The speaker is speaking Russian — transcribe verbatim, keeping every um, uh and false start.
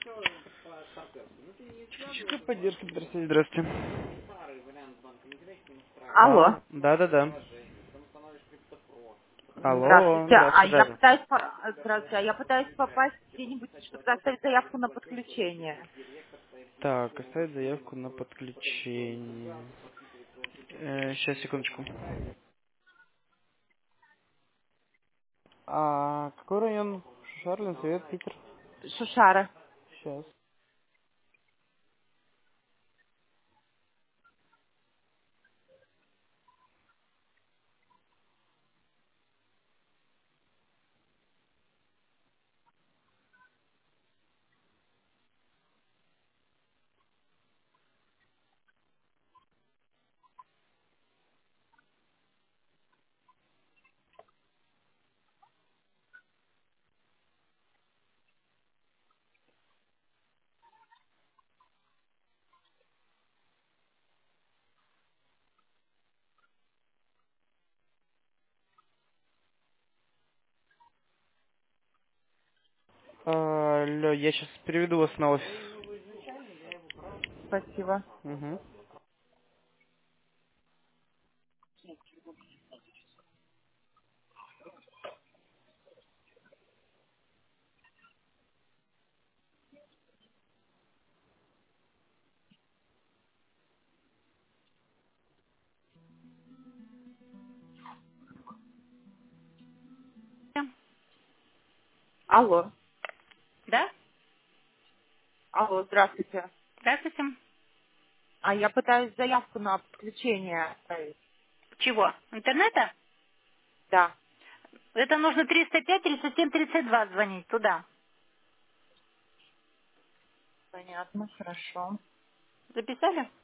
Техническая поддержка, здравствуйте, здравствуйте. Алло. Алло, да-да-да. Алло, Здравствуйте. А здравствуйте, я да-да. пытаюсь по- здравствуйте. А я пытаюсь попасть где-нибудь, чтобы оставить заявку на подключение. Так, оставить заявку на подключение. Э, сейчас, секундочку. А какой район? Шарлин, Совет, Питер. Шушара. Сейчас. Алло, я сейчас переведу вас на офис. Спасибо. Угу. Алло. Да? Алло, здравствуйте. Здравствуйте. А я пытаюсь заявку на подключение оставить. Чего? Интернета? Да, Это нужно триста пять тридцать семь тридцать два звонить туда. понятно, хорошо. Записали?